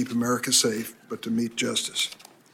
keep America safe, but to meet justice.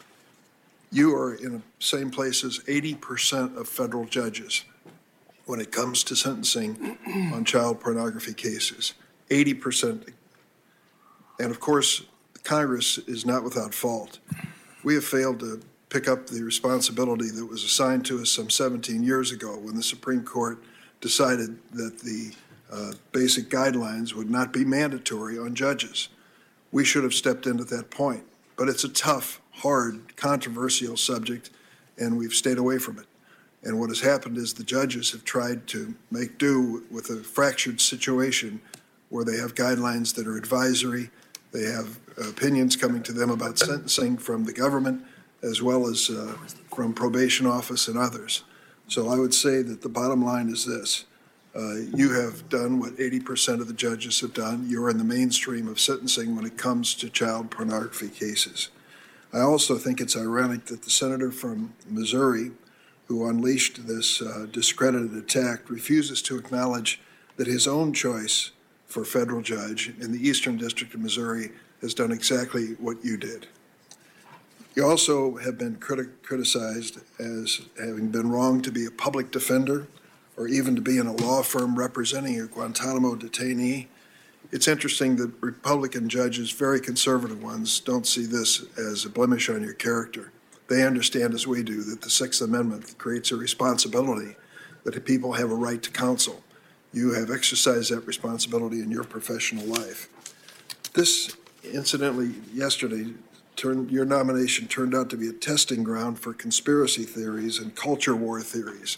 You are in the same place as 80% of federal judges when it comes to sentencing on child pornography cases. 80%. And of course, Congress is not without fault. We have failed to pick up the responsibility that was assigned to us some 17 years ago when the Supreme Court decided that the basic guidelines would not be mandatory on judges. We should have stepped in at that point. But it's a tough, hard, controversial subject, and we've stayed away from it. And what has happened is the judges have tried to make do with a fractured situation where they have guidelines that are advisory, they have opinions coming to them about sentencing from the government, as well as from probation office and others. So I would say that the bottom line is this. You have done what 80% of the judges have done. You're in the mainstream of sentencing when it comes to child pornography cases. I also think it's ironic that the senator from Missouri who unleashed this discredited attack refuses to acknowledge that his own choice for federal judge in the Eastern District of Missouri has done exactly what you did. You also have been criticized as having been wrong to be a public defender or even to be in a law firm representing a Guantanamo detainee. It's interesting that Republican judges, very conservative ones, don't see this as a blemish on your character. They understand, as we do, that the Sixth Amendment creates a responsibility that people have a right to counsel. You have exercised that responsibility in your professional life. This, incidentally, yesterday, your nomination turned out to be a testing ground for conspiracy theories and culture war theories.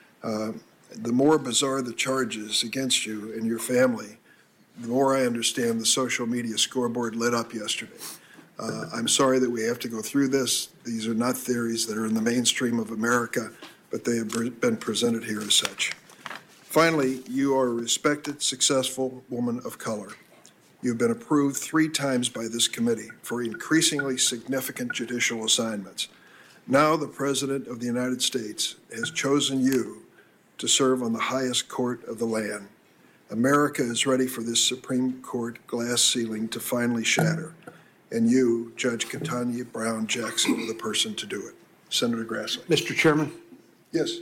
The more bizarre the charges against you and your family, the more I understand the social media scoreboard lit up yesterday. I'm sorry that we have to go through this. These are not theories that are in the mainstream of America, but they have been presented here as such. Finally, you are a respected, successful woman of color. You've been approved 3 times by this committee for increasingly significant judicial assignments. Now the President of the United States has chosen you to serve on the highest court of the land. America is ready for this Supreme Court glass ceiling to finally shatter. And you, Judge Ketanji Brown Jackson, are the person to do it. Senator Grassley. Mr. Chairman? Yes.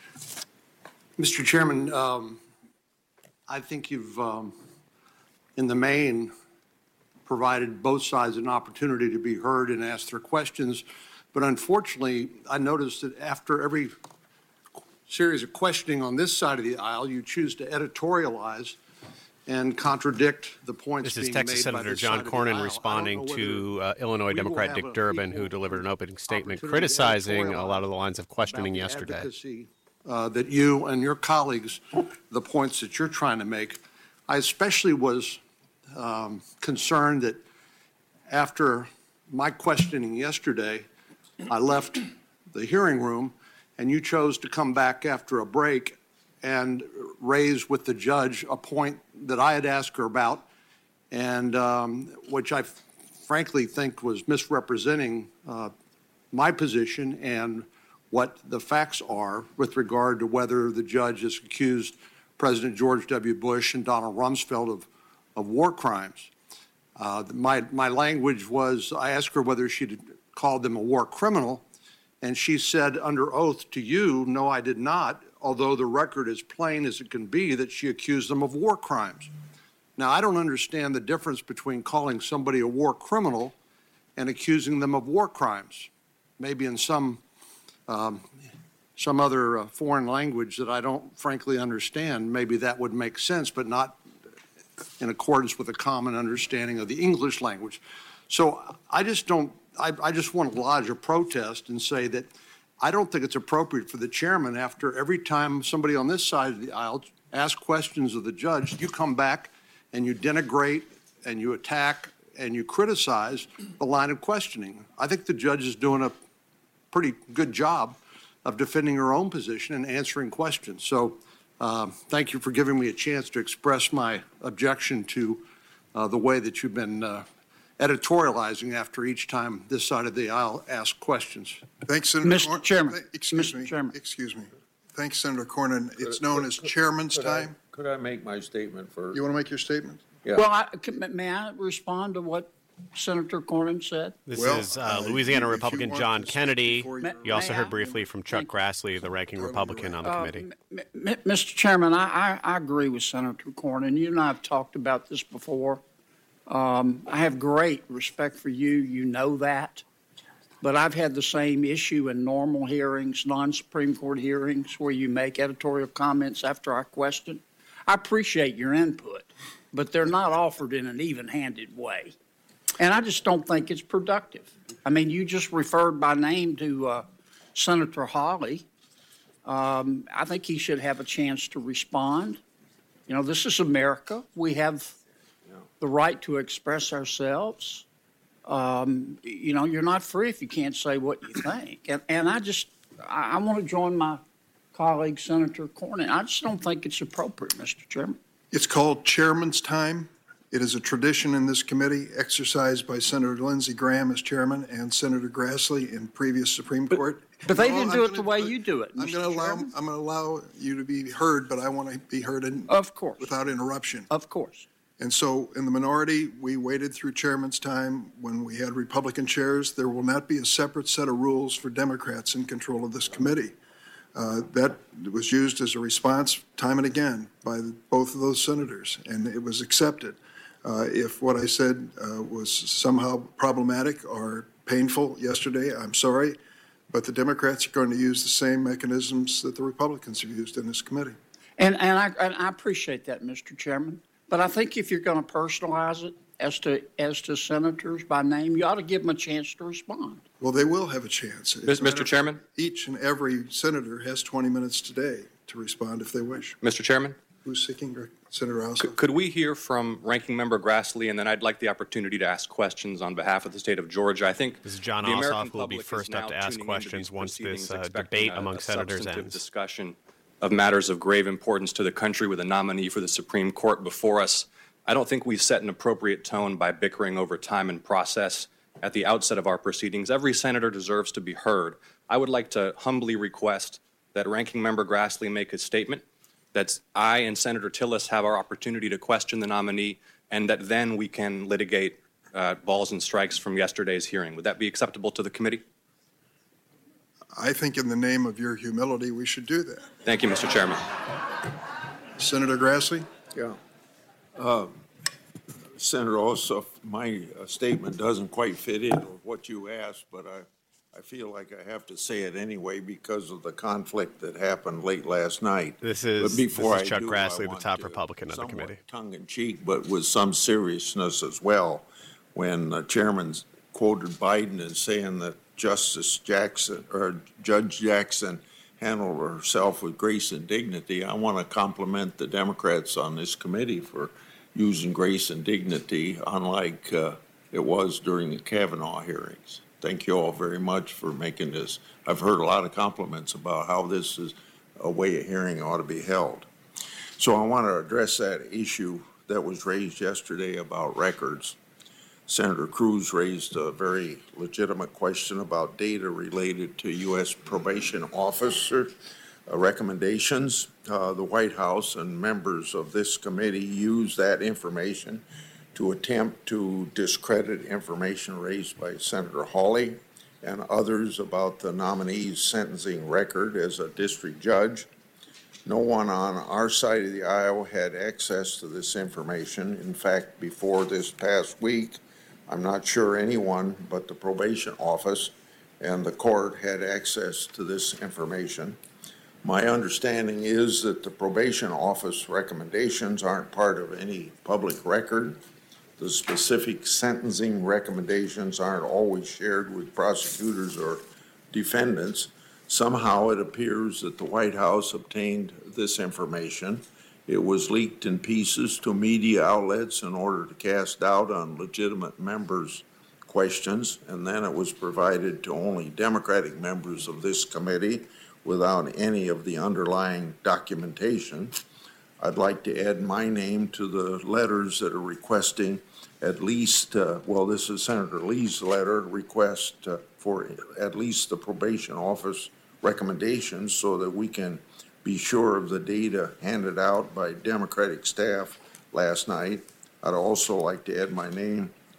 Mr. Chairman, I think you've, in the main, provided both sides an opportunity to be heard and ask their questions. But unfortunately, I noticed that after every series of questioning on this side of the aisle, you choose to editorialize and contradict the points being made by this Texas Senator John Cornyn responding to Illinois Democrat Dick Durbin, who delivered an opening statement criticizing a lot of the lines of questioning yesterday. That you and your colleagues, the points that you're trying to make. I especially was concerned that after my questioning yesterday, I left the hearing room and you chose to come back after a break and raise with the judge a point that I had asked her about, and which I frankly think was misrepresenting my position and what the facts are with regard to whether the judge has accused President George W. Bush and Donald Rumsfeld of war crimes. My language was, I asked her whether she'd called them a war criminal, and she said under oath to you, no, I did not, although the record is plain as it can be that she accused them of war crimes. Now, I don't understand the difference between calling somebody a war criminal and accusing them of war crimes. Maybe in some other foreign language that I don't frankly understand, maybe that would make sense, but not in accordance with a common understanding of the English language. So I just want to lodge a protest and say that I don't think it's appropriate for the chairman, after every time somebody on this side of the aisle asks questions of the judge, you come back and you denigrate and you attack and you criticize the line of questioning. I think the judge is doing a pretty good job of defending her own position and answering questions. So thank you for giving me a chance to express my objection to the way that you've been editorializing after each time this side of the aisle asks questions. Thanks, Senator Mr. Chairman. Excuse Mr. me. Chairman. Excuse me. Thanks, Senator Cornyn. It's known as chairman's time. Could I make my statement first? You want to make your statement? Yeah. Well, may I respond to what Senator Cornyn said? This Well, is if Louisiana you Republican want John to speak Kennedy. before you- You also May heard I? briefly from Chuck Grassley, the ranking Republican on the committee. Mr. Chairman, I agree with Senator Cornyn. You and I have talked about this before. I have great respect for you. You know that. But I've had the same issue in normal hearings, non-Supreme Court hearings, where you make editorial comments after I question. I appreciate your input, but they're not offered in an even-handed way. And I just don't think it's productive. I mean, you just referred by name to Senator Hawley. I think he should have a chance to respond. You know, this is America. We have the right to express ourselves. You know, you're not free if you can't say what you think. And I want to join my colleague, Senator Cornyn. I just don't think it's appropriate, Mr. Chairman. It's called chairman's time. It is a tradition in this committee exercised by Senator Lindsey Graham as chairman and Senator Grassley in previous Supreme Court. But they No, didn't I'm do it gonna- the way you do it, I'm Mr. going to Chairman. allow you to be heard, but I want to be heard Of course. without interruption. Of course. And so in the minority, we waited through chairman's time when we had Republican chairs. There will not be a separate set of rules for Democrats in control of this committee. That was used as a response time and again by both of those senators, and it was accepted. If what I said was somehow problematic or painful yesterday, I'm sorry, but the Democrats are going to use the same mechanisms that the Republicans have used in this committee. And I appreciate that, Mr. Chairman. But I think if you're going to personalize it as to senators by name, you ought to give them a chance to respond. Well, they will have a chance. As a matter Mr. of Chairman? fact, each and every senator has 20 minutes today to respond if they wish. Mr. Chairman, Who's seeking? Senator Ossoff? could we hear from Ranking Member Grassley, and then I'd like the opportunity to ask questions on behalf of the state of Georgia. I think This is John the American Ossoff, who will be public is first up now to ask tuning into questions these once this proceedings, expecting debate among a senators substantive ends. discussion of matters of grave importance to the country with a nominee for the Supreme Court before us. I don't think we've set an appropriate tone by bickering over time and process at the outset of our proceedings. Every senator deserves to be heard. I would like to humbly request that Ranking Member Grassley make a statement, that I and Senator Tillis have our opportunity to question the nominee, and that then we can litigate balls and strikes from yesterday's hearing. Would that be acceptable to the committee? I think in the name of your humility, we should do that. Thank you, Mr. Chairman. Senator Grassley? Yeah. Senator Ossoff, my statement doesn't quite fit in with what you asked, but I feel like I have to say it anyway because of the conflict that happened late last night. This is Chuck Grassley, the top Republican of the committee. Tongue-in-cheek, but with some seriousness as well, when the chairman quoted Biden as saying that Judge Jackson handled herself with grace and dignity. I want to compliment the Democrats on this committee for using grace and dignity, unlike it was during the Kavanaugh hearings. Thank you all very much for making this. I've heard a lot of compliments about how this is a way a hearing ought to be held. So I want to address that issue that was raised yesterday about records. Senator Cruz raised a very legitimate question about data related to U.S. probation officer recommendations. The White House and members of this committee use that information to attempt to discredit information raised by Senator Hawley and others about the nominee's sentencing record as a district judge. No one on our side of the aisle had access to this information. In fact, before this past week, I'm not sure anyone but the probation office and the court had access to this information. My understanding is that the probation office recommendations aren't part of any public record. The specific sentencing recommendations aren't always shared with prosecutors or defendants. Somehow it appears that the White House obtained this information. It was leaked in pieces to media outlets in order to cast doubt on legitimate members' questions, and then it was provided to only Democratic members of this committee without any of the underlying documentation. I'd like to add my name to the letters that are requesting at least, this is Senator Lee's letter, request for at least the probation office recommendations so that we can be sure of the data handed out by Democratic staff last night. I'd also like to add my name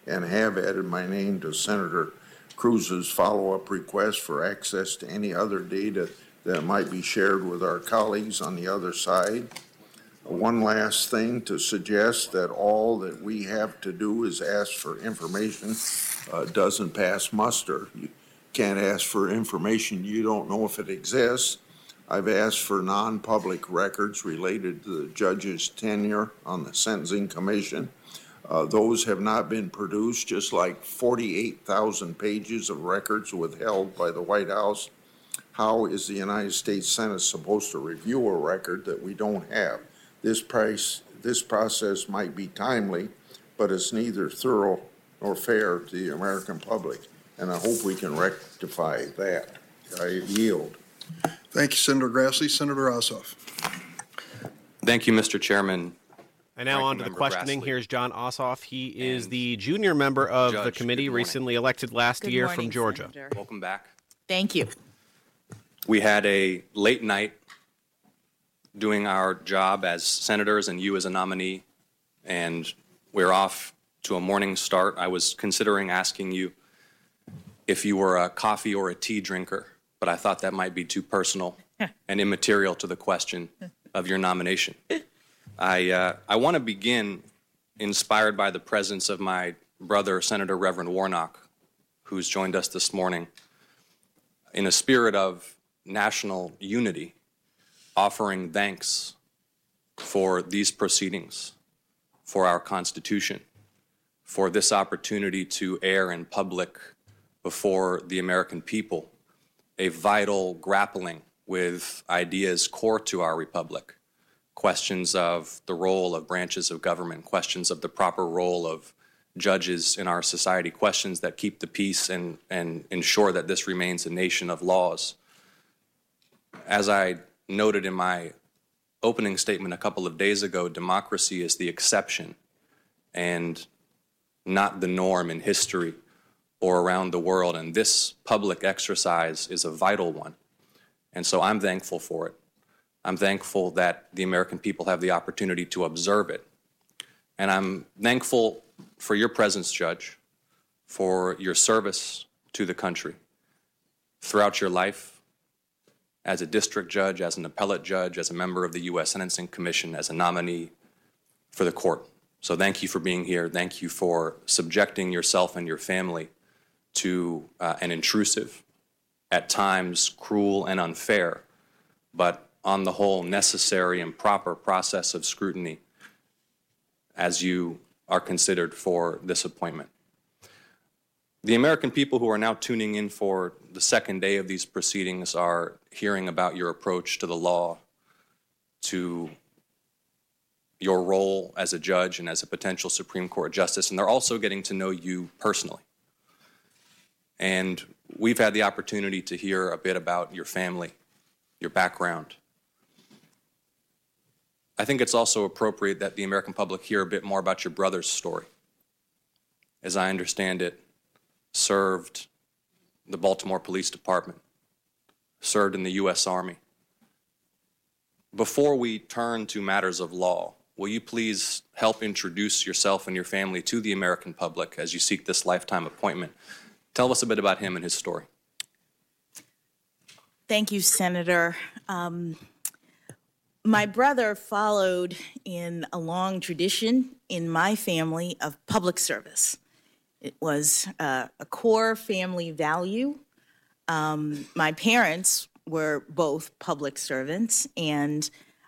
and have added my name to Senator Cruz's follow-up request for access to any other data that might be shared with our colleagues on the other side. One last thing to suggest that all that we have to do is ask for information doesn't pass muster. You can't ask for information you don't know if it exists. I've asked for non-public records related to the judge's tenure on the Sentencing Commission. Those have not been produced, just like 48,000 pages of records withheld by the White House. How is the United States Senate supposed to review a record that we don't have? This process might be timely, but it's neither thorough nor fair to the American public, and I hope we can rectify that. I yield. Thank you, Senator Grassley. Senator Ossoff. Thank you, Mr. Chairman. And now on to the questioning. Here's John Ossoff. He is the junior member of the committee, recently elected last year from Georgia. Senator. Welcome back. Thank you. We had a late night doing our job as senators and you as a nominee, and we're off to a morning start. I was considering asking you if you were a coffee or a tea drinker, but I thought that might be too personal and immaterial to the question of your nomination. I want to begin inspired by the presence of my brother, Senator Reverend Warnock, who's joined us this morning, in a spirit of national unity, offering thanks for these proceedings, for our Constitution, for this opportunity to air in public before the American people a vital grappling with ideas core to our republic, questions of the role of branches of government, questions of the proper role of judges in our society, questions that keep the peace and ensure that this remains a nation of laws. As I noted in my opening statement a couple of days ago, democracy is the exception and not the norm in history or around the world, and this public exercise is a vital one. And so I'm thankful for it. I'm thankful that the American people have the opportunity to observe it. And I'm thankful for your presence, Judge, for your service to the country throughout your life as a district judge, as an appellate judge, as a member of the U.S. Sentencing Commission, as a nominee for the court. So thank you for being here. Thank you for subjecting yourself and your family to an intrusive, at times cruel and unfair, but on the whole necessary and proper process of scrutiny as you are considered for this appointment. The American people who are now tuning in for the second day of these proceedings are hearing about your approach to the law, to your role as a judge and as a potential Supreme Court justice, and they're also getting to know you personally. And we've had the opportunity to hear a bit about your family, your background. I think it's also appropriate that the American public hear a bit more about your brother's story. As I understand it, served the Baltimore Police Department, served in the U.S. Army. Before we turn to matters of law, will you please help introduce yourself and your family to the American public as you seek this lifetime appointment? Tell us a bit about him and his story. Thank you, Senator. My brother followed in a long tradition in my family of public service. It was a core family value. My parents were both public servants, and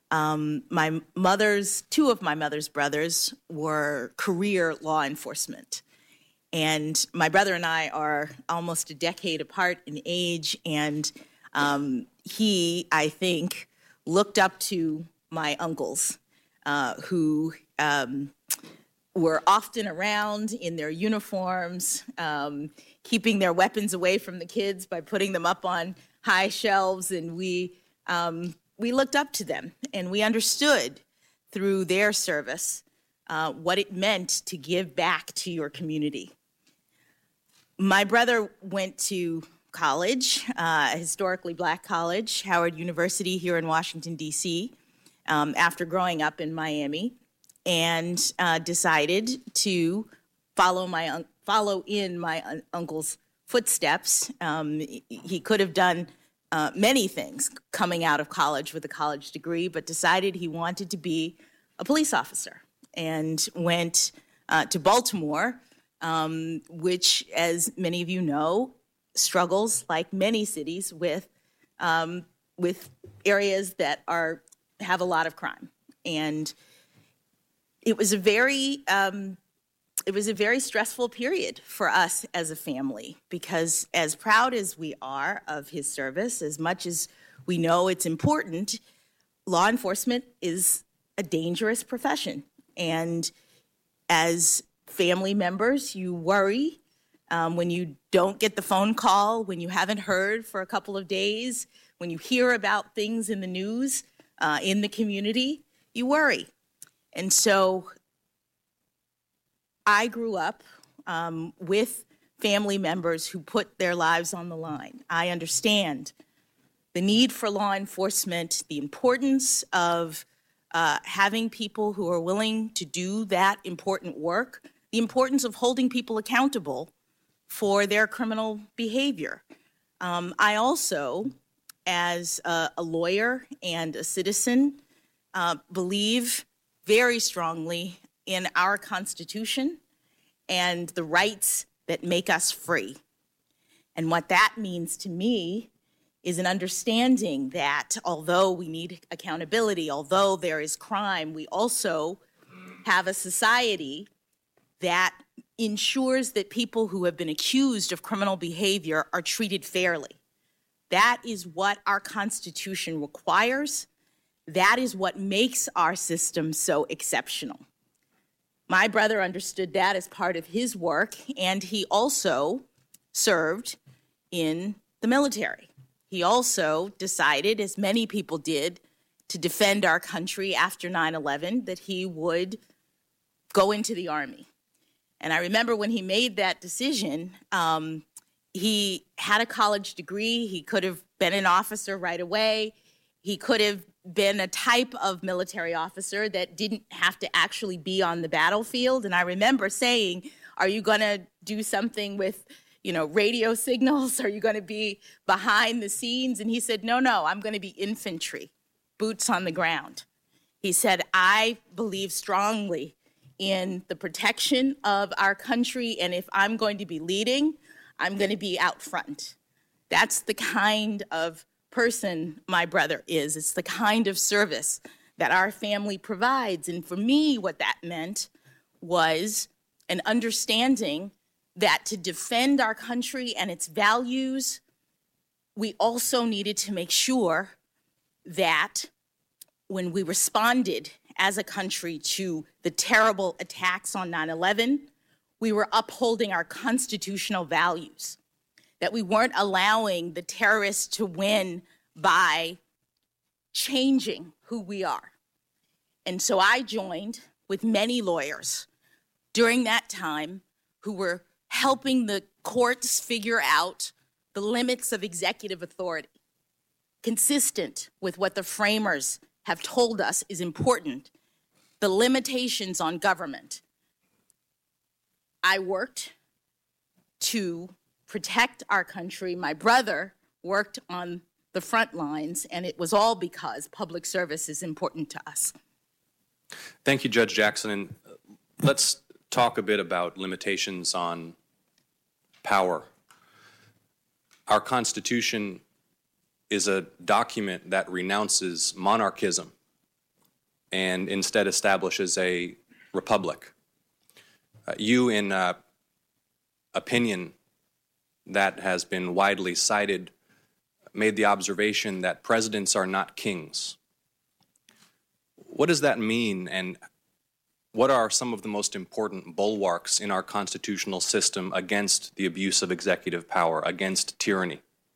two of my mother's brothers were career law enforcement. And my brother and I are almost a decade apart in age, and he, I think, looked up to my uncles who were often around in their uniforms, keeping their weapons away from the kids by putting them up on high shelves, and we looked up to them, and we understood through their service what it meant to give back to your community. My brother went to college, a historically black college, Howard University here in Washington, D.C., after growing up in Miami, and decided to follow follow in my uncle's footsteps. He could have done many things coming out of college with a college degree, but decided he wanted to be a police officer and went to Baltimore, which, as many of you know, struggles, like many cities, with areas that have a lot of crime. And it was a very stressful period for us as a family, because as proud as we are of his service, as much as we know it's important, law enforcement is a dangerous profession. And as family members, you worry when you don't get the phone call, when you haven't heard for a couple of days, when you hear about things in the news, in the community, you worry. And so I grew up with family members who put their lives on the line. I understand the need for law enforcement, the importance of having people who are willing to do that important work, the importance of holding people accountable for their criminal behavior. I also, as a lawyer and a citizen, believe very strongly in our Constitution and the rights that make us free. And what that means to me is an understanding that although we need accountability, although there is crime, we also have a society that ensures that people who have been accused of criminal behavior are treated fairly. That is what our Constitution requires. That is what makes our system so exceptional. My brother understood that as part of his work, and he also served in the military. He also decided, as many people did, to defend our country after 9/11, that he would go into the Army. And I remember when he made that decision, he had a college degree. He could have been an officer right away. He could have been a type of military officer that didn't have to actually be on the battlefield. And I remember saying, are you going to do something with, radio signals? Are you going to be behind the scenes? And he said, no, I'm going to be infantry, boots on the ground. He said, I believe strongly in the protection of our country, and if I'm going to be leading, I'm going to be out front. That's the kind of person my brother is. It's the kind of service that our family provides. And for me, what that meant was an understanding that to defend our country and its values, we also needed to make sure that when we responded as a country to the terrible attacks on 9/11, we were upholding our constitutional values, that we weren't allowing the terrorists to win by changing who we are. And so I joined with many lawyers during that time who were helping the courts figure out the limits of executive authority, consistent with what the framers have told us is important, the limitations on government. I worked to protect our country. My brother worked on the front lines, and it was all because public service is important to us. Thank you, Judge Jackson. And let's talk a bit about limitations on power. Our Constitution is a document that renounces monarchism and instead establishes a republic. You, in opinion that has been widely cited, made the observation that presidents are not kings. What does that mean, and what are some of the most important bulwarks in our constitutional system against the abuse of executive power, against tyranny?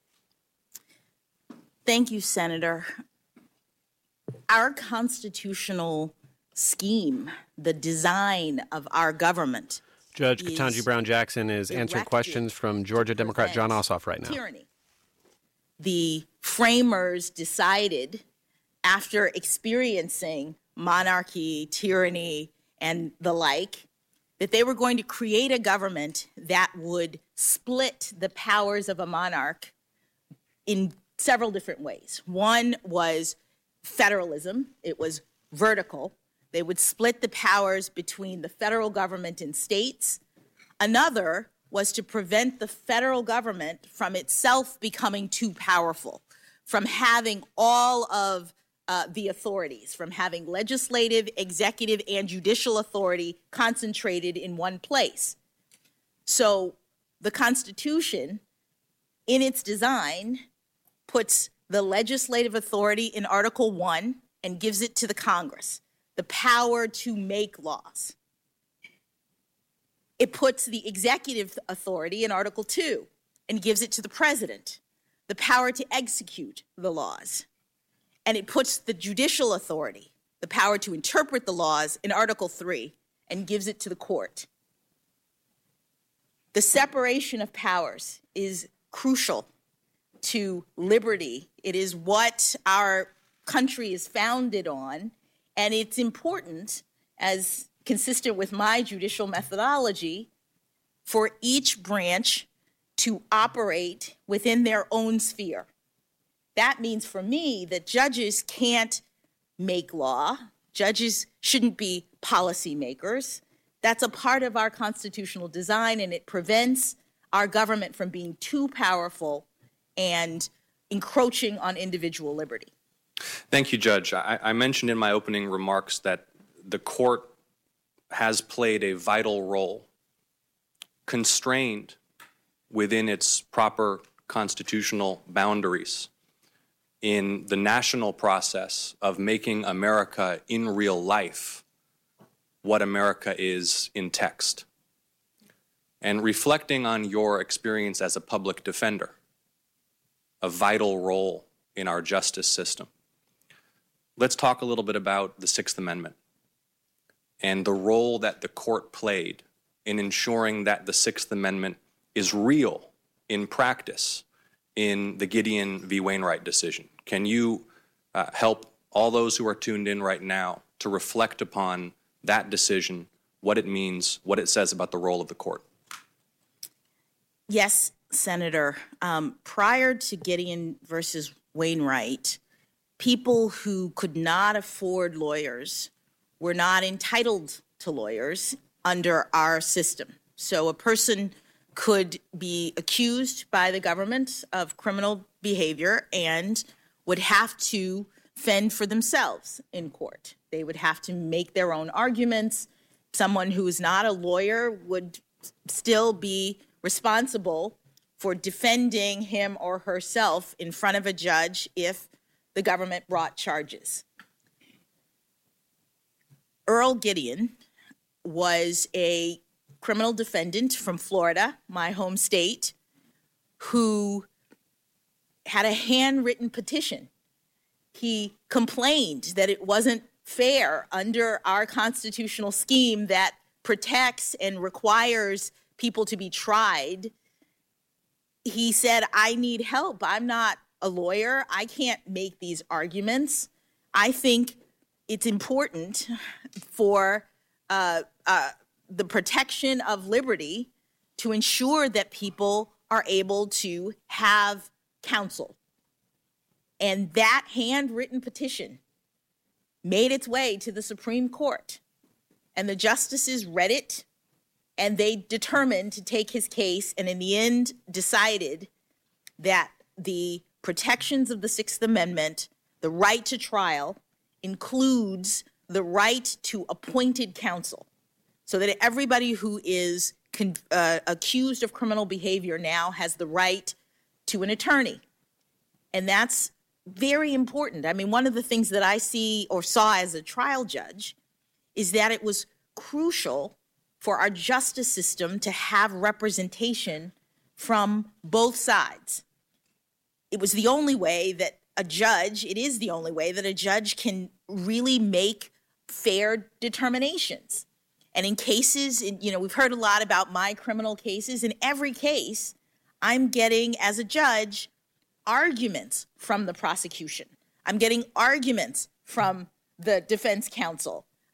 Thank you, Senator. Our constitutional scheme, the design of our government, Judge Ketanji Brown Jackson is answering questions from Georgia Democrat John Ossoff right now. Tyranny. The framers decided, after experiencing monarchy, tyranny, and the like, that they were going to create a government that would split the powers of a monarch in several different ways. One was federalism. It was vertical. They would split the powers between the federal government and states. Another was to prevent the federal government from itself becoming too powerful, from having all of the authorities, from having legislative, executive, and judicial authority concentrated in one place. So the Constitution, in its design, puts the legislative authority in Article 1 and gives it to the Congress, the power to make laws. It puts the executive authority in Article 2 and gives it to the president, the power to execute the laws. And it puts the judicial authority, the power to interpret the laws, in Article 3 and gives it to the court. The separation of powers is crucial to liberty. It is what our country is founded on, and it's important, as consistent with my judicial methodology, for each branch to operate within their own sphere. That means for me that judges can't make law. Judges shouldn't be policymakers. That's a part of our constitutional design, and it prevents our government from being too powerful and encroaching on individual liberty. Thank you, Judge. I mentioned in my opening remarks that the court has played a vital role, constrained within its proper constitutional boundaries, in the national process of making America in real life what America is in text. And reflecting on your experience as a public defender, a vital role in our justice system, let's talk a little bit about the Sixth Amendment and the role that the court played in ensuring that the Sixth Amendment is real in practice in the Gideon v. Wainwright decision. Can you help all those who are tuned in right now to reflect upon that decision, what it means, what it says about the role of the court? Yes, Senator. Prior to Gideon versus Wainwright, people who could not afford lawyers were not entitled to lawyers under our system. So a person could be accused by the government of criminal behavior and would have to fend for themselves in court. They would have to make their own arguments. Someone who is not a lawyer would still be responsible for defending him or herself in front of a judge if the government brought charges. Earl Gideon was a criminal defendant from Florida, my home state, who had a handwritten petition. He complained that it wasn't fair under our constitutional scheme that protects and requires people to be tried. He said, I need help. I'm not a lawyer. I can't make these arguments. I think it's important for the protection of liberty to ensure that people are able to have counsel. And that handwritten petition made its way to the Supreme Court. And the justices read it, and they determined to take his case, and in the end decided that the protections of the Sixth Amendment, the right to trial, includes the right to appointed counsel, so that everybody who is accused of criminal behavior now has the right to an attorney. And that's very important. I mean, one of the things that I see or saw as a trial judge is that it was crucial for our justice system to have representation from both sides. It was the only way that it is the only way that a judge can really make fair determinations. And in cases, we've heard a lot about my criminal cases. In every case, I'm getting, as a judge, arguments from the prosecution. I'm getting arguments from the defense counsel.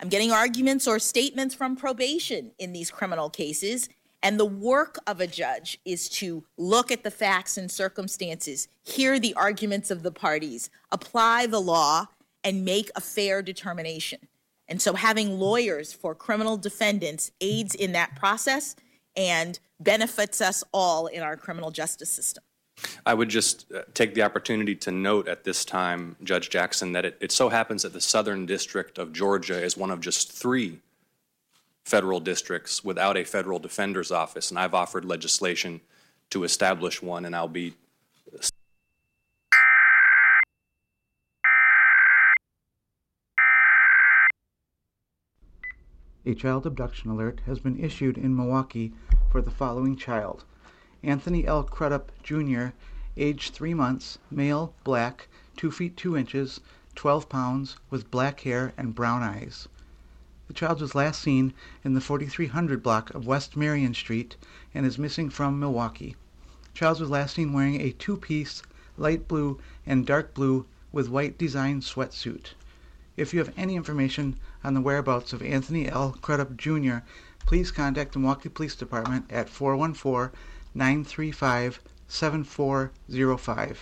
I'm getting arguments or statements from probation in these criminal cases. And the work of a judge is to look at the facts and circumstances, hear the arguments of the parties, apply the law, and make a fair determination. And so having lawyers for criminal defendants aids in that process and benefits us all in our criminal justice system. I would just take the opportunity to note at this time, Judge Jackson, that it so happens that the Southern District of Georgia is one of just 3 federal districts without a federal defender's office, and I've offered legislation to establish one, and I'll be A child abduction alert has been issued in Milwaukee for the following child: Anthony L. Crudup, Jr., age 3 months, male, black, 2 feet 2 inches, 12 pounds, with black hair and brown eyes. The child was last seen in the 4300 block of West Marion Street and is missing from Milwaukee. The child was last seen wearing a 2-piece light blue and dark blue with white designed sweatsuit. If you have any information on the whereabouts of Anthony L. Crudup, Jr., please contact the Milwaukee Police Department at 414-935-7405.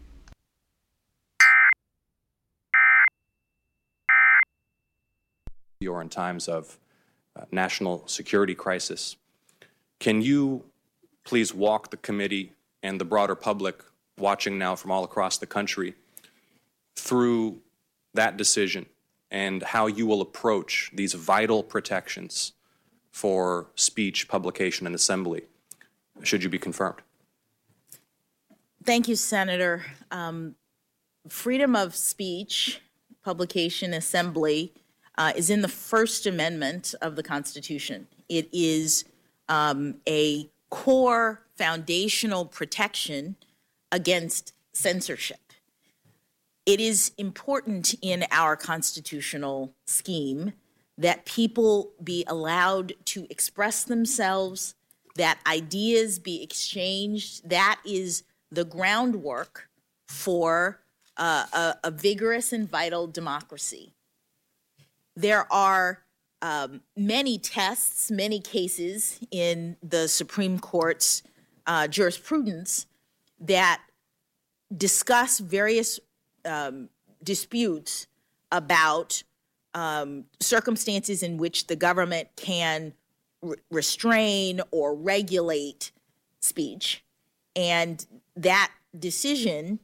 or in times of national security crisis. Can you please walk the committee and the broader public watching now from all across the country through that decision and how you will approach these vital protections for speech, publication, and assembly, should you be confirmed? Thank you, Senator. Freedom of speech, publication, assembly is in the First Amendment of the Constitution. It is a core foundational protection against censorship. It is important in our constitutional scheme that people be allowed to express themselves, that ideas be exchanged. That is the groundwork for a vigorous and vital democracy. There are many tests, many cases in the Supreme Court's jurisprudence that discuss various disputes about circumstances in which the government can restrain or regulate speech. And that decision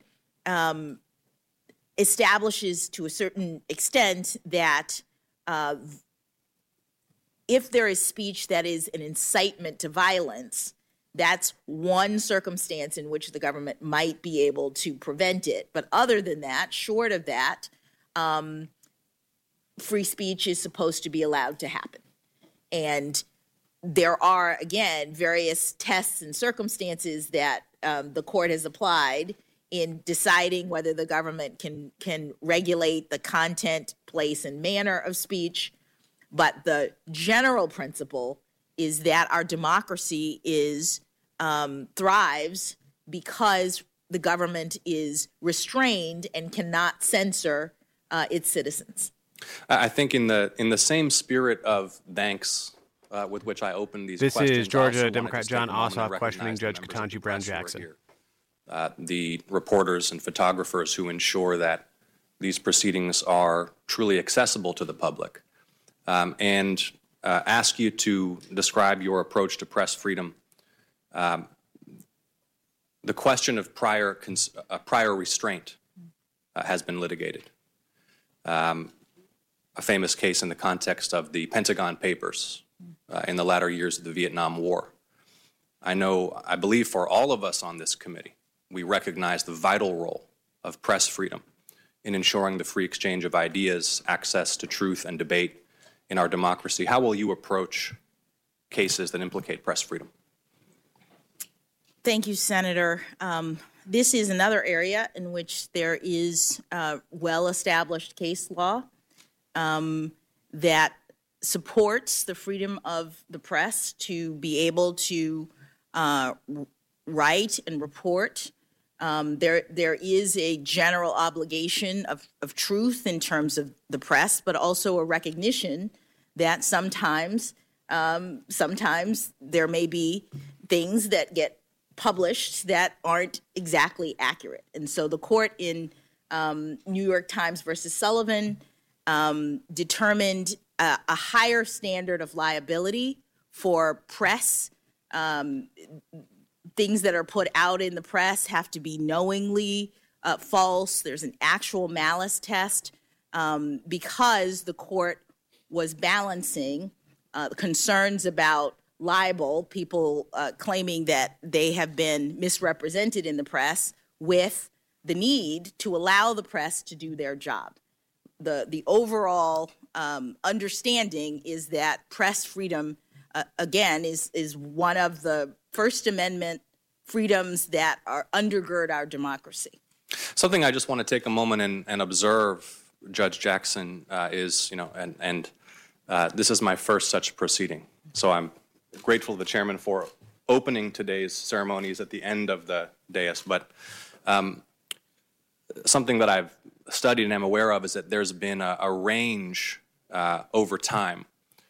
establishes to a certain extent that if there is speech that is an incitement to violence, that's one circumstance in which the government might be able to prevent it. But other than that, short of that, free speech is supposed to be allowed to happen. And there are, again, various tests and circumstances that the court has applied in deciding whether the government can regulate the content, place, and manner of speech. But the general principle is that our democracy thrives because the government is restrained and cannot censor its citizens. I think in the same spirit of thanks with which I opened these questions. This is Georgia Democrat John Ossoff questioning Judge Ketanji Brown Jackson. The reporters and photographers who ensure that these proceedings are truly accessible to the public, and ask you to describe your approach to press freedom. The question of prior restraint has been litigated. A famous case in the context of the Pentagon Papers in the latter years of the Vietnam War. I believe for all of us on this committee, we recognize the vital role of press freedom in ensuring the free exchange of ideas, access to truth and debate in our democracy. How will you approach cases that implicate press freedom? Thank you, Senator. This is another area in which there is well-established case law that supports the freedom of the press to be able to write and report There is a general obligation of truth in terms of the press, but also a recognition that sometimes there may be things that get published that aren't exactly accurate. And so the court in New York Times versus Sullivan determined a higher standard of liability for press. Things that are put out in the press have to be knowingly false. There's an actual malice test because the court was balancing concerns about libel, people claiming that they have been misrepresented in the press, with the need to allow the press to do their job. The overall understanding is that press freedom, again, is one of the First Amendment freedoms that undergird our democracy. Something I just want to take a moment and observe, Judge Jackson, is, this is my first such proceeding. So I'm grateful to the chairman for opening today's ceremonies at the end of the dais. But something that I've studied and am aware of is that there's been a range over time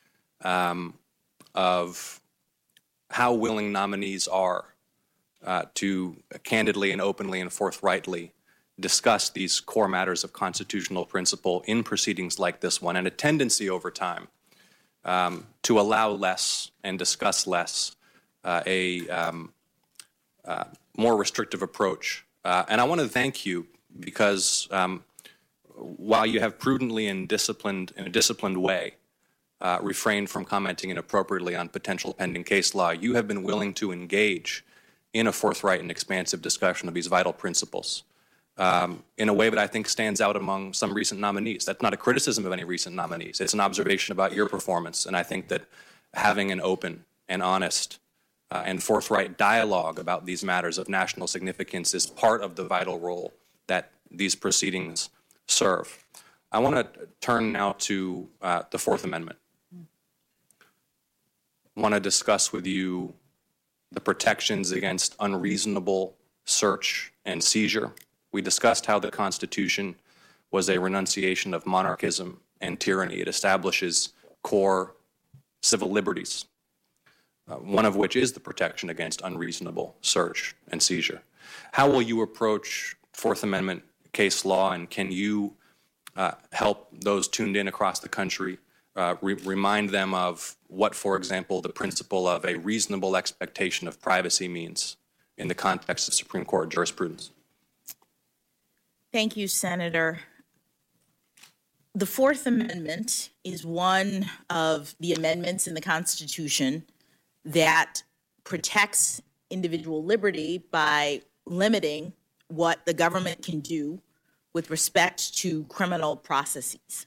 of how willing nominees are to candidly and openly and forthrightly discuss these core matters of constitutional principle in proceedings like this one, and a tendency over time to allow less and discuss less, a more restrictive approach. And I want to thank you because while you have prudently and in a disciplined way refrained from commenting inappropriately on potential pending case law, you have been willing to engage in a forthright and expansive discussion of these vital principles in a way that I think stands out among some recent nominees. That's not a criticism of any recent nominees. It's an observation about your performance. And I think that having an open and honest and forthright dialogue about these matters of national significance is part of the vital role that these proceedings serve. I want to turn now to the Fourth Amendment. I want to discuss with you the protections against unreasonable search and seizure. We discussed how the Constitution was a renunciation of monarchism and tyranny. It establishes core civil liberties, one of which is the protection against unreasonable search and seizure. How will you approach Fourth Amendment case law, and can you help those tuned in across the country remind them of what, for example, the principle of a reasonable expectation of privacy means in the context of Supreme Court jurisprudence? Thank you, Senator. The Fourth Amendment is one of the amendments in the Constitution that protects individual liberty by limiting what the government can do with respect to criminal processes.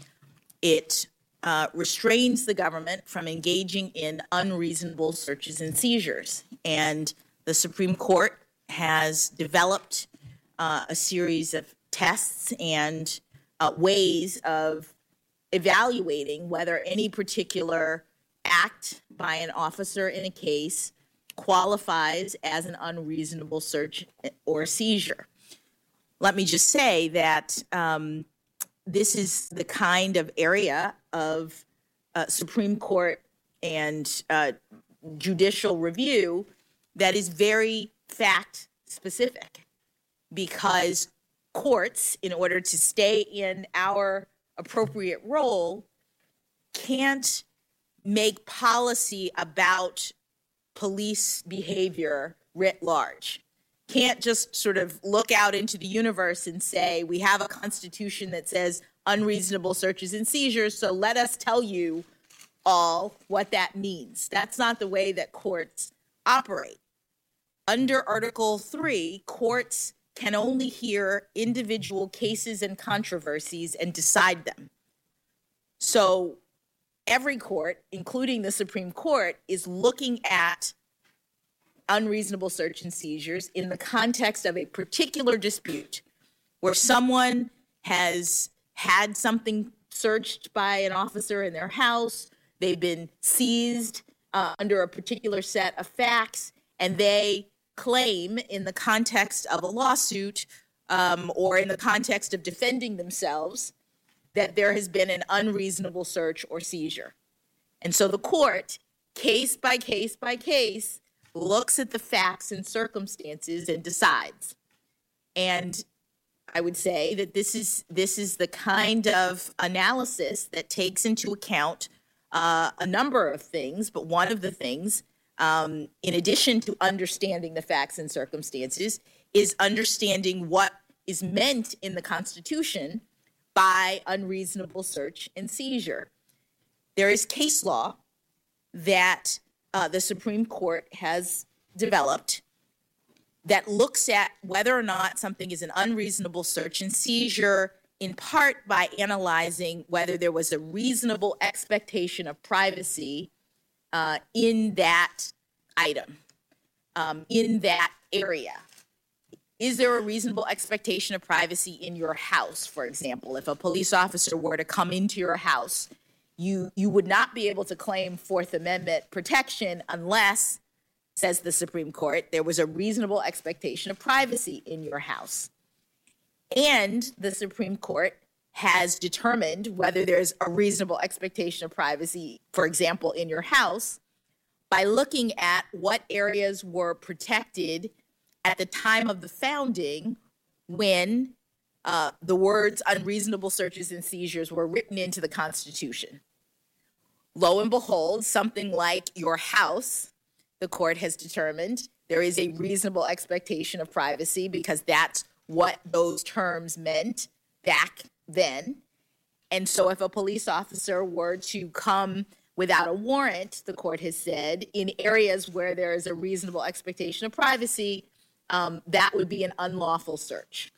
It restrains the government from engaging in unreasonable searches and seizures. And the Supreme Court has developed a series of tests and ways of evaluating whether any particular act by an officer in a case qualifies as an unreasonable search or seizure. Let me just say that this is the kind of area of Supreme Court and judicial review that is very fact-specific, because courts, in order to stay in our appropriate role, can't make policy about police behavior writ large. Can't just sort of look out into the universe and say, we have a constitution that says unreasonable searches and seizures, so let us tell you all what that means. That's not the way that courts operate. Under Article 3, courts can only hear individual cases and controversies and decide them. So every court, including the Supreme Court, is looking at unreasonable search and seizures in the context of a particular dispute where someone has had something searched by an officer in their house, they've been seized under a particular set of facts, and they claim in the context of a lawsuit or in the context of defending themselves that there has been an unreasonable search or seizure. And so the court, case by case by case, looks at the facts and circumstances and decides. And I would say that this is the kind of analysis that takes into account a number of things, but one of the things, in addition to understanding the facts and circumstances, is understanding what is meant in the Constitution by unreasonable search and seizure. There is case law that the Supreme Court has developed that looks at whether or not something is an unreasonable search and seizure, in part by analyzing whether there was a reasonable expectation of privacy in that item, in that area. Is there a reasonable expectation of privacy in your house, for example? If a police officer were to come into your house, you would not be able to claim Fourth Amendment protection unless, says the Supreme Court, there was a reasonable expectation of privacy in your house. And the Supreme Court has determined whether there's a reasonable expectation of privacy, for example, in your house, by looking at what areas were protected at the time of the founding when the words unreasonable searches and seizures were written into the Constitution. Lo and behold, something like your house, the court has determined there is a reasonable expectation of privacy because that's what those terms meant back then. And so if a police officer were to come without a warrant, the court has said, in areas where there is a reasonable expectation of privacy, that would be an unlawful search.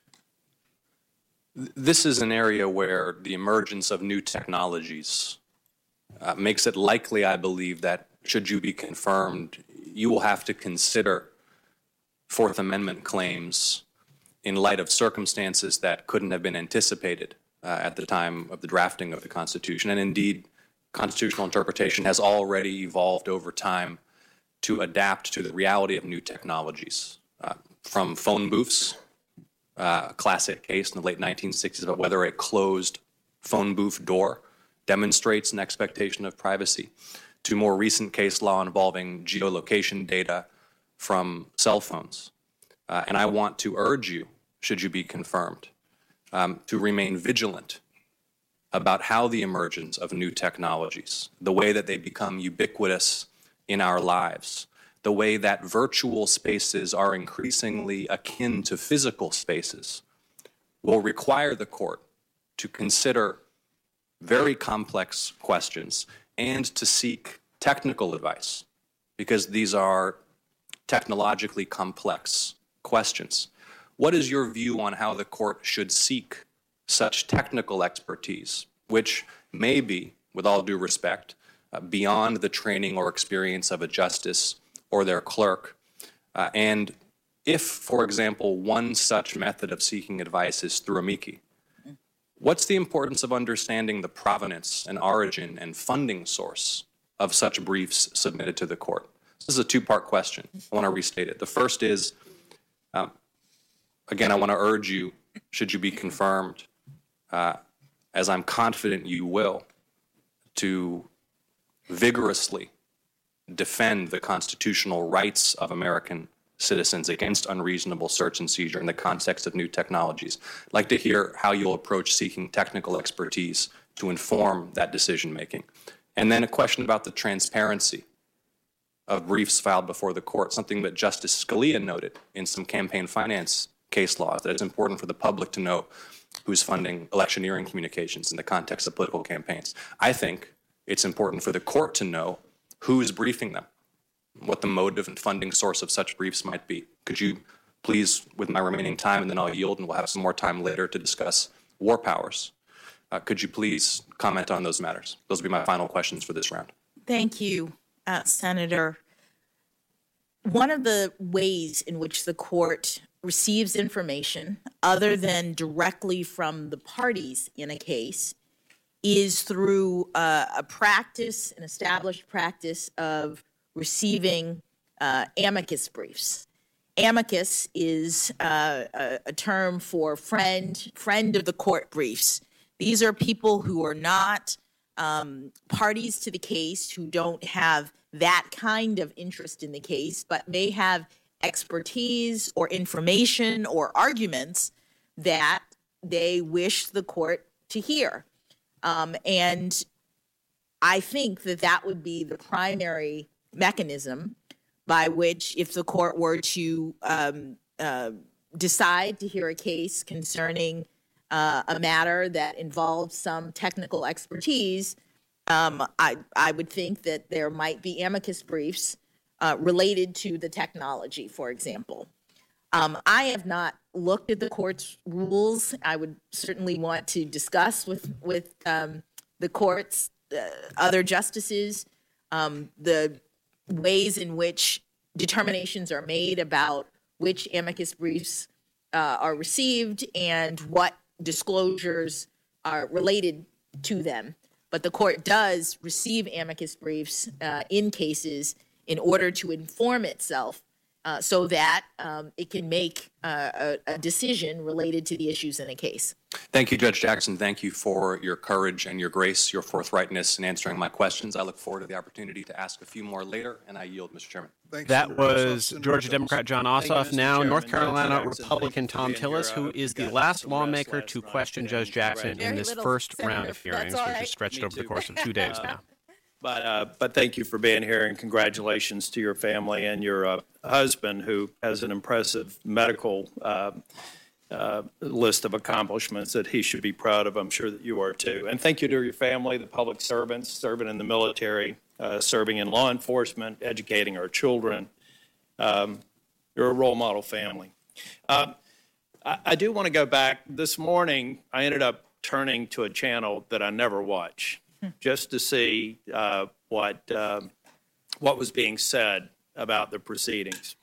This is an area where the emergence of new technologies makes it likely, I believe, that should you be confirmed, you will have to consider Fourth Amendment claims in light of circumstances that couldn't have been anticipated at the time of the drafting of the Constitution. And indeed, constitutional interpretation has already evolved over time to adapt to the reality of new technologies. From phone booths, a classic case in the late 1960s about whether a closed phone booth door demonstrates an expectation of privacy, to more recent case law involving geolocation data from cell phones. And I want to urge you, should you be confirmed, to remain vigilant about how the emergence of new technologies, the way that they become ubiquitous in our lives, the way that virtual spaces are increasingly akin to physical spaces, will require the court to consider very complex questions and to seek technical advice, because these are technologically complex questions. What is your view on how the court should seek such technical expertise, which may be, with all due respect, beyond the training or experience of a justice or their clerk? And if, for example, one such method of seeking advice is through amici, what's the importance of understanding the provenance and origin and funding source of such briefs submitted to the court? This is a two-part question. I want to restate it. The first is, again, I want to urge you, should you be confirmed, as I'm confident you will, to vigorously defend the constitutional rights of American citizens against unreasonable search and seizure in the context of new technologies. I'd like to hear how you'll approach seeking technical expertise to inform that decision-making. And then a question about the transparency of briefs filed before the court, something that Justice Scalia noted in some campaign finance case laws, that it's important for the public to know who's funding electioneering communications in the context of political campaigns. I think it's important for the court to know who is briefing them, what the motive and funding source of such briefs might be. Could you please, with my remaining time, and then I'll yield and we'll have some more time later to discuss war powers, could you please comment on those matters? Those will be my final questions for this round. Thank you, Senator. One of the ways in which the court receives information other than directly from the parties in a case is through a practice, an established practice of receiving amicus briefs. amicus is a term for friend of the court briefs. These are people who are not parties to the case, who don't have that kind of interest in the case, but may have expertise or information or arguments that they wish the court to hear. And I think that would be the primary mechanism by which, if the court were to decide to hear a case concerning a matter that involves some technical expertise, I would think that there might be amicus briefs related to the technology, for example. I have not looked at the court's rules. I would certainly want to discuss with the court's other justices the ways in which determinations are made about which amicus briefs are received and what disclosures are related to them. But the court does receive amicus briefs in cases in order to inform itself so that it can make a decision related to the issues in a case. Thank you, Judge Jackson. Thank you for your courage and your grace, your forthrightness in answering my questions. I look forward to the opportunity to ask a few more later, and I yield, Mr. Chairman. That was Georgia Democrat John Ossoff. Now, North Carolina Republican Tom Tillis, who is the last lawmaker to question Judge Jackson in this first round of hearings, which is stretched over the course of 2 days now. But thank you for being here, and congratulations to your family and your husband, who has an impressive medical list of accomplishments that he should be proud of. I'm sure that you are too. And thank you to your family, the public servants, serving in the military, serving in law enforcement, educating our children. You're a role model family. I do want to go back. This morning, I ended up turning to a channel that I never watch, just to see what was being said about the proceedings.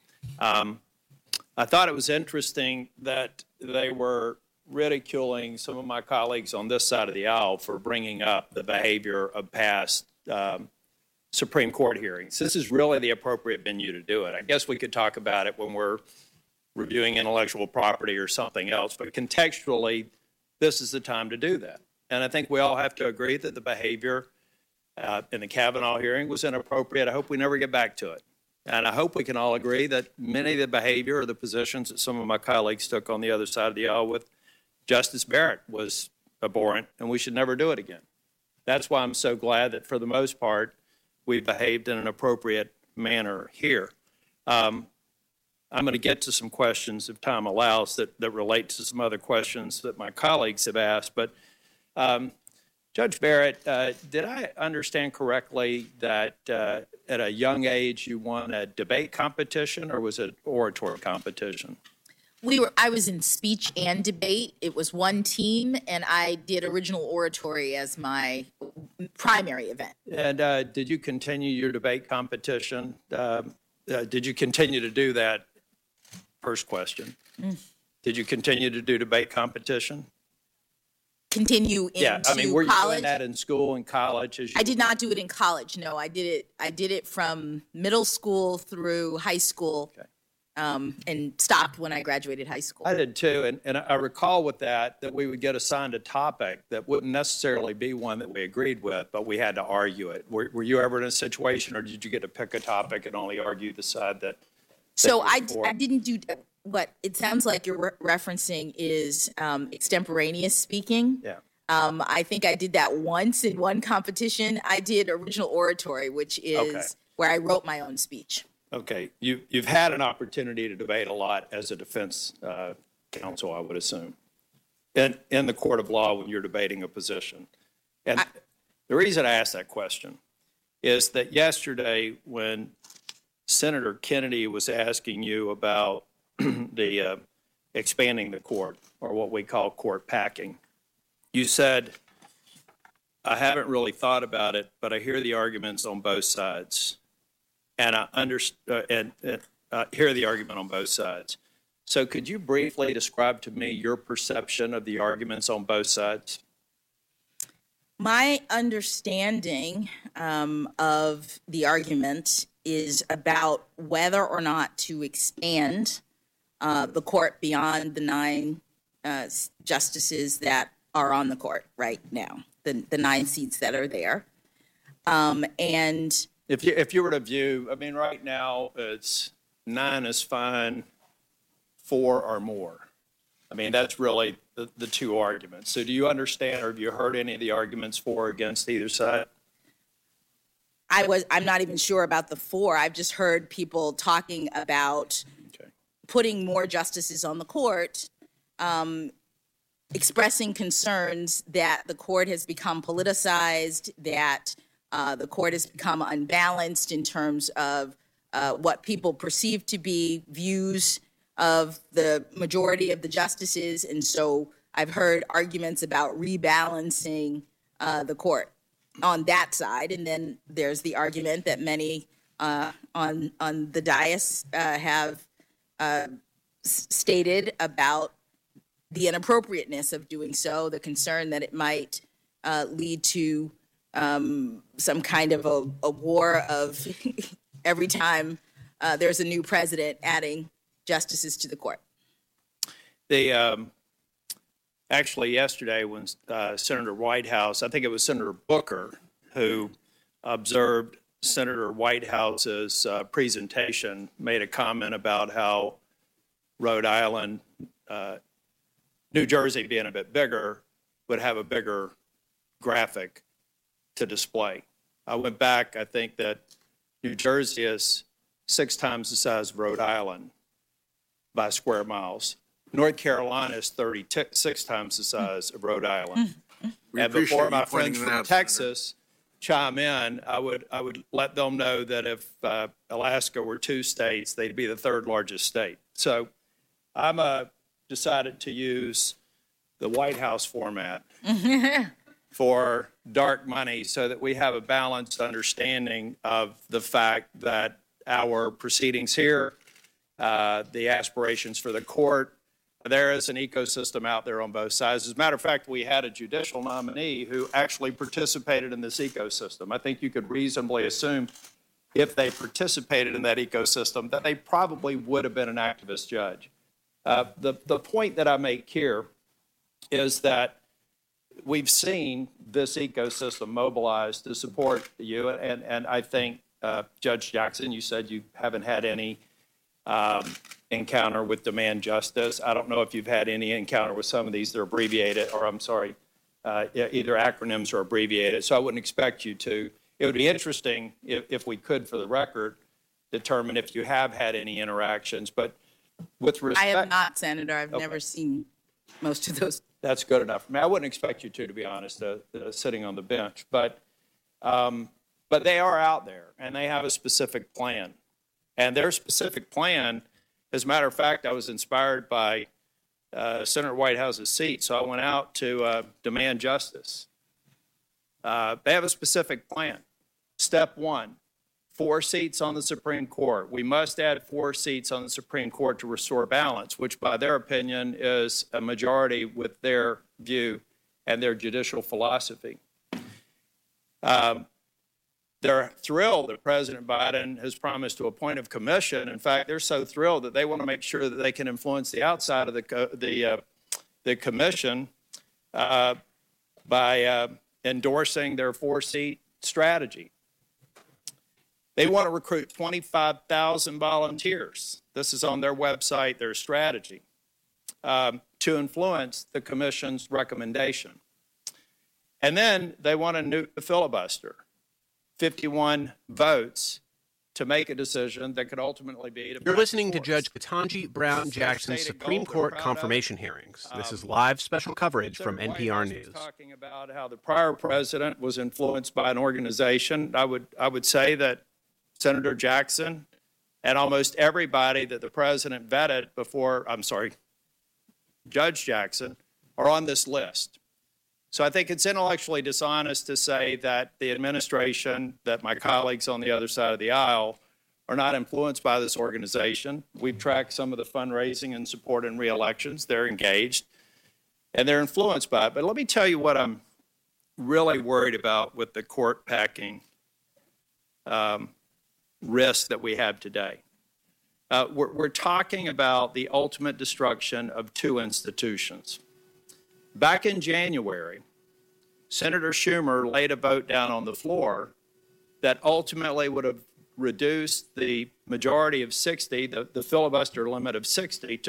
I thought it was interesting that they were ridiculing some of my colleagues on this side of the aisle for bringing up the behavior of past Supreme Court hearings. This is really the appropriate venue to do it. I guess we could talk about it when we're reviewing intellectual property or something else, but contextually, this is the time to do that. And I think we all have to agree that the behavior in the Kavanaugh hearing was inappropriate. I hope we never get back to it. And I hope we can all agree that many of the behavior or the positions that some of my colleagues took on the other side of the aisle with Justice Barrett was abhorrent, and we should never do it again. That's why I'm so glad that for the most part, we behaved in an appropriate manner here. I'm going to get to some questions, if time allows, that relate to some other questions that my colleagues have asked. But Judge Barrett, did I understand correctly that at a young age you won a debate competition, or was it oratory competition? I was in speech and debate. It was one team, and I did original oratory as my primary event. And did you continue your debate competition? Did you continue to do that? First question. Did you continue to do debate competition? Continue into college? Were you doing that in school and college? I did not do it in college. No, I did it from middle school through high school. Okay. And stopped when I graduated high school. I did too, and I recall with that we would get assigned a topic that wouldn't necessarily be one that we agreed with, but we had to argue it. Were you ever in a situation, or did you get to pick a topic and only argue the side that? So I didn't do what it sounds like you're referencing is extemporaneous speaking. Yeah. I think I did that once in one competition. I did original oratory, which is where I wrote my own speech. Okay, you've had an opportunity to debate a lot as a defense counsel, I would assume, in the court of law when you're debating a position. And the reason I asked that question is that yesterday when Senator Kennedy was asking you about the expanding the court, or what we call court packing, you said, I haven't really thought about it, but I hear the arguments on both sides. And I hear the argument on both sides. So could you briefly describe to me your perception of the arguments on both sides? My understanding of the argument is about whether or not to expand the court beyond the 9 justices that are on the court right now, the 9 seats that are there. And if you were to view, I mean, right now it's 9 is fine, 4 or more. I mean, that's really the 2 arguments. So do you understand, or have you heard any of the arguments for or against either side? I'm not even sure about the 4. I've just heard people talking about putting more justices on the court, expressing concerns that the court has become politicized, that the court has become unbalanced in terms of what people perceive to be views of the majority of the justices. And so I've heard arguments about rebalancing the court on that side. And then there's the argument that many on the dais have stated about the inappropriateness of doing so, the concern that it might lead to some kind of a war of every time there's a new president adding justices to the court. Actually, yesterday when Senator Whitehouse, I think it was Senator Booker, who observed Senator Whitehouse's presentation, made a comment about how Rhode Island, New Jersey being a bit bigger, would have a bigger graphic to display. I went back, I think that New Jersey is 6 times the size of Rhode Island by square miles. North Carolina is 36 times the size of Rhode Island. And before my friends from Texas chime in, I would let them know that if Alaska were 2 states, they'd be the 3rd largest state. So I'm decided to use the White House format for dark money so that we have a balanced understanding of the fact that our proceedings here, the aspirations for the court, there is an ecosystem out there on both sides. As a matter of fact, we had a judicial nominee who actually participated in this ecosystem. I think you could reasonably assume if they participated in that ecosystem that they probably would have been an activist judge. The point that I make here is that we've seen this ecosystem mobilized to support you, and I think, Judge Jackson, you said you haven't had any encounter with Demand Justice. I don't know if you've had any encounter with some of these that are abbreviated, or I'm sorry, either acronyms or abbreviated, so I wouldn't expect you to. It would be interesting if we could, for the record, determine if you have had any interactions, but with respect... I have not, Senator. I've never seen most of those. That's good enough for me. I wouldn't expect you to be honest, sitting on the bench, but they are out there, and they have a specific plan. And their specific plan, as a matter of fact, I was inspired by Senator Whitehouse's seat, so I went out to Demand Justice. They have a specific plan. Step 1, 4 seats on the Supreme Court. We must add 4 seats on the Supreme Court to restore balance, which by their opinion is a majority with their view and their judicial philosophy. They're thrilled that President Biden has promised to appoint a commission. In fact, they're so thrilled that they want to make sure that they can influence the outside of the commission by endorsing their 4-seat strategy. They want to recruit 25,000 volunteers. This is on their website, their strategy, to influence the commission's recommendation. And then they want to nuke the filibuster. 51 votes to make a decision that could ultimately be... You're listening to Judge Ketanji Brown Jackson's Supreme Court confirmation hearings. This is live special coverage from NPR News. Talking about how the prior president was influenced by an organization, I would say that Senator Jackson and almost everybody that the president vetted before, Judge Jackson, are on this list. So I think it's intellectually dishonest to say that the administration, that my colleagues on the other side of the aisle are not influenced by this organization. We've tracked some of the fundraising and support in re-elections. They're engaged, and they're influenced by it. But let me tell you what I'm really worried about with the court packing risk that we have today. We're talking about the ultimate destruction of two institutions. Back in January, Senator Schumer laid a vote down on the floor that ultimately would have reduced the majority of 60, the filibuster limit of 60, to